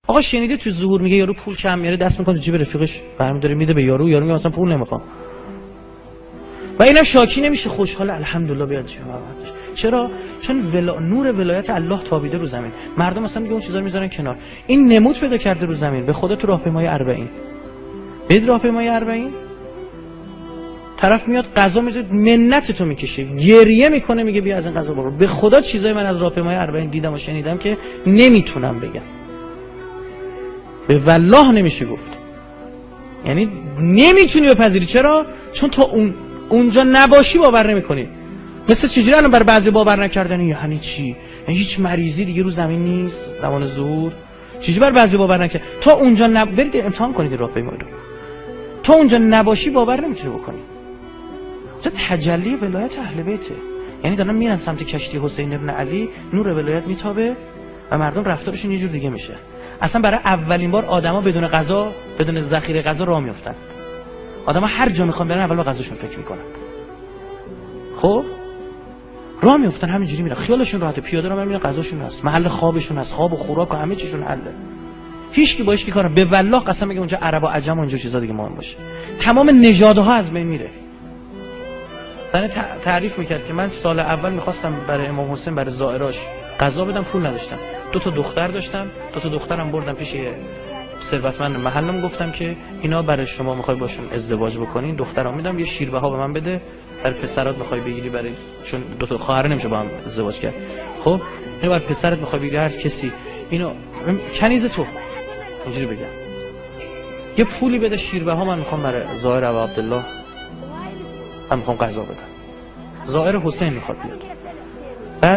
آقا شنیده تو ظهور میگه یارو پول کم میاره دست میکنه تو جیب رفیقش برمی داره میده به یارو میگه مثلا پول نمیخوام و اینم شاکی نمیشه خوشحال الحمدلله بیاد چه محبتش. چرا؟ چون نور ولایت الله تابیده رو زمین. مردم مثلا میگه اون چیزا رو میذارن کنار. این نمود پیدا کرده رو زمین. به خدا تو راهپیمایی 40 بید راهپیمایی 40 طرف میاد غذا میذاره منت تو میکشه گریه میکنه میگه بیا از این غذا بخور. به خدا چیزای من از راهپیمایی 40 دیدم و شنیدم که نمیتونم بگم. به والله نمیشه گفت. یعنی نمیتونی بپذیری. چرا؟ چون تا اونجا نباشی باور نمیکنی. مثل چجوری الان برای بعضی باور نکردن یعنی چی؟ یعنی هیچ مریضی دیگه رو زمین نیست زمان ظهور. چجوری برای بعضی باور نکرد؟ تا اونجا برید امتحان کنید راهپیمایی رو. تا اونجا نباشی باور نمیتونی بکنی. چه تجلی ولایت اهل بیته. یعنی دارن میرن سمت کشتی حسین ابن علی، نور ولایت میتابه و مردم رفتارشون یه جور دیگه میشه. اصلا برای اولین بار آدما بدون غذا، بدون ذخیره غذا راه میافتن. آدما هر جا میخوان برن اول به غذاشون فکر میکنن. خب راه میافتن همینجوری میرن، خیالشون راحته، پیاده رو میرن، غذاشون هست، محل خوابشون هست، خواب و خوراک و همه چیشون حله. هیچ کی با هیچ کی کار. به والله قسم میگم اونجا عرب و عجم و اینجور چیزا دیگه مهم باشه. تمام نژادها از بین میره. من تعریف میکرد که من سال اول میخواستم برای امام حسین برای زائراش غذا بدم، پول نداشتم. 2 تا دختر داشتم، 2 تا دخترم بردم پیش ثروتمند محلم، گفتم که اینا برای شما میخوای باشون ازدواج بکنین، دخترا میدم یه شیربها به من بده، برای پسرات میخوای بگیری، برای چون 2 تا خواهر نمیشه با هم ازدواج کرد. خب اینو برای پسرت میخوای بگیری، هر کسی اینو کنیز تو اینجوری بگم یه پولی بده شیربها، من میخوام برای زائر ابو عبدالله من میخوام غذا بدم. زائر حسین میخواد بیاد. بعد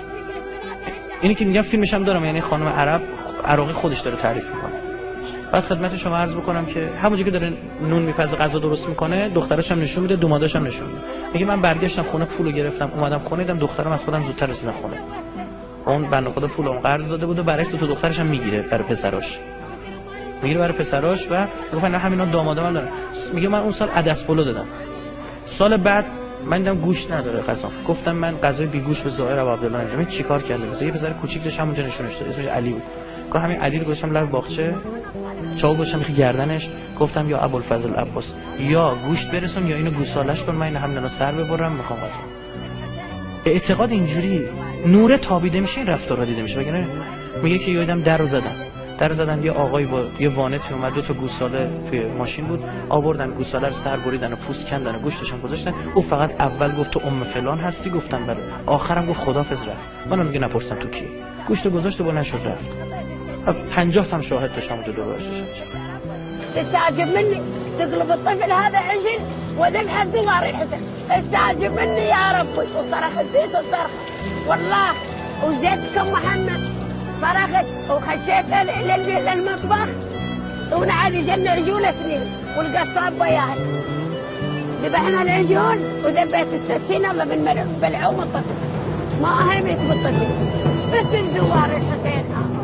اینی که میگم فیلمش هم دارم، یعنی خانم عراقی خودش داره تعریف میکنه. بعد خدمت شما عرض بکنم که همونجوری که داره نون میپزه غذا درست میکنه، دخترش هم نشون میده، دوماداش هم نشون میده. میگه من برگشتم خونه، پولو گرفتم، اومدم خونه، دیدم دخترم از خودم زودتر رسیدن خونه. اون بنده خدا پولم قرض داده بود و برایش 2 تا دخترش هم میگیره برای پسراش. میگیره برای پسراش و میگه نه همینا دامادم هم دارن. میگه من اون سال عدس پلو دادم. سال بعد من دیدم گوشت نداره غذا، گفتم من غذای بی گوشت به زائر ابو عبدالله نمیدم. چیکار کرده؟ مثلا یه پسر کوچیک داشت همونجا نشونش داد، اسمش علی بود. گفتم همین علی رو گذاشتم لب باغچه، چاقو گذاشتم میخی گردنش، گفتم یا ابوالفضل عباس یا گوشت برسون یا اینو گوسالش کن، من این همینو سر ببرم میخوام غذا. به اعتقاد اینجوری نور تابیده میشه، این رفتارا دیده میشه. وگرنه میگه که یادم در زدن یه آقای با یه وانتی اومد، 2 تا گوساله توی ماشین بود، آوردن گوساله رو سر بریدن و پوست کندن و گوشتش هم گذاشتن. او فقط اول گفت تو ام فلان هستی، گفتم بله، آخرم گفت خدافظ رفت. منم میگه نپرسم تو کی، گوشت گذاشت و با نشد رفت. 50 تا هم شاهد داشتم اونجا دور برش. استعجب مني تقلب الطفل هذا عجل وذبح صغار الحسن، استعجب مني يا ربي. وصرخت ليش الصرخه والله، وزيتكم محمد صرخت وخشيت للمطبخ ونعاد جنة عجول 2 والقصاب وياي. ذبحنا العجول وذبيت السكين الله بالملعوم الطفل، ما اهمت بالطفل بس الزوار الحسين.